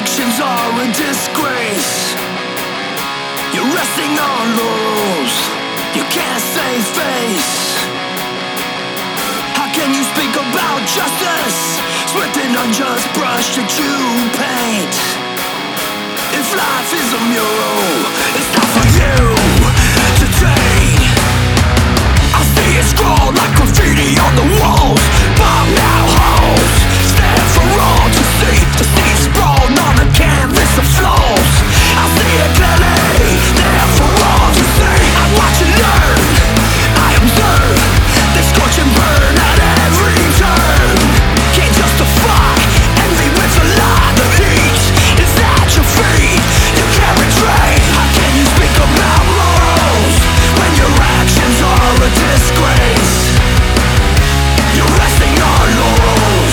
actions are a disgrace. You're resting on laurels, you can't save face. How can you speak about justice with an unjust brush that you paint? If life is a mural, it's not for you to take. I see it scrawled like graffiti on the walls.